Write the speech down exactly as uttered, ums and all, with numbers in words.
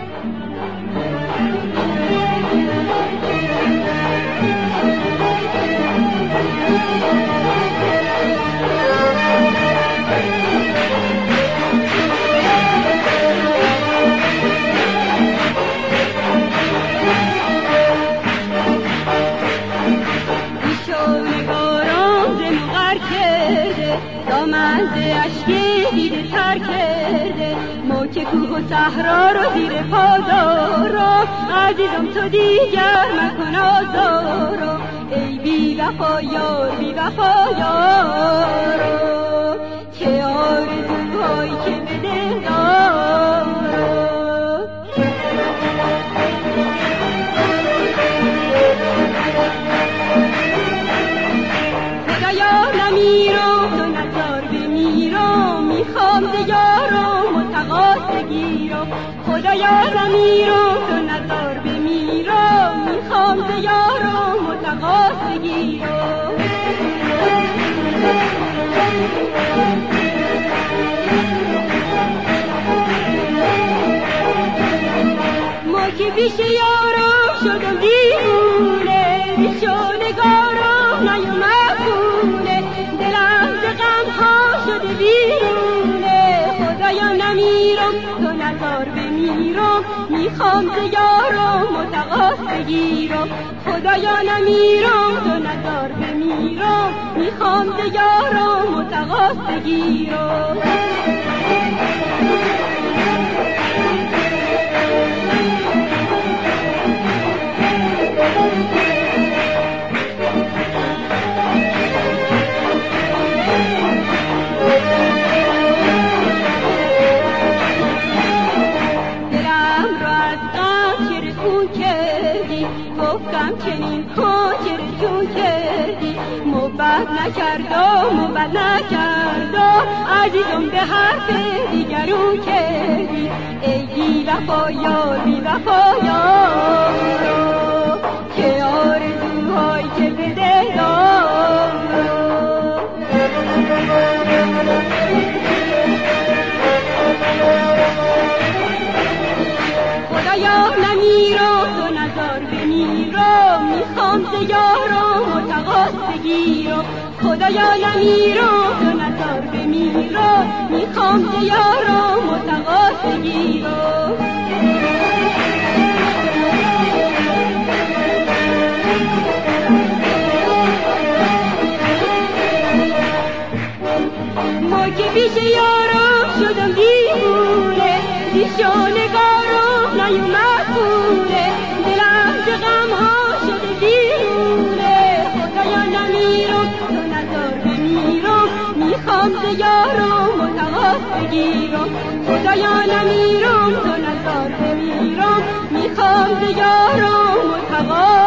کوه و صحرا رو زیر پا دارم، عزیزم تو دیگر مکن آزارم، ای بی وفا یار بی وفا یارم، چه آرزوهایی که به دل دارم. خدایا نمیرم تو نزار بمیرم، میخوام ز یارم متقاس بگیرم، خدایا نمیرم تو نزار بمیرم، میخوام ز یارم متقاس بگیرم. ما که پیش یارم شدم دیوونه، پیش نگارم نیومد خونه، دلم ز غم ها شده بیرونه، خدایا نمیرم تو نزار بمیرم، میخوام ز یارم متقاس بگیرم، خدایا نمیرم تو نزار بمیرم، میخوام ز یارم متقاس بگیرم. گفتم چنین کن چه رسون کردی، موبت نکردم موبت نکردم، عزیزم به حرف دیگرون کردی، ای بی وفا یار بی وفا یارم، چه آرزوهایی که به دل دارم. خدایا نمیرم تو نزار بمیرم، میخوام ز یارم متقاس بگیرم، خدایا نمیرم تو نزار بمیرم، میخوام ز یارم متقاس بگیرم. ما که پیش یارم شدم دیوونه، پیش نگارم نیومد خونه، دلم ز غم ها شده بیرونه، خدایا نمیرم تو نزار بمیرم، میخوام ز یارم متقاس بگیرم، خدایا نمیرم تو نزار بمیرم، میخوام ز یارم متقاس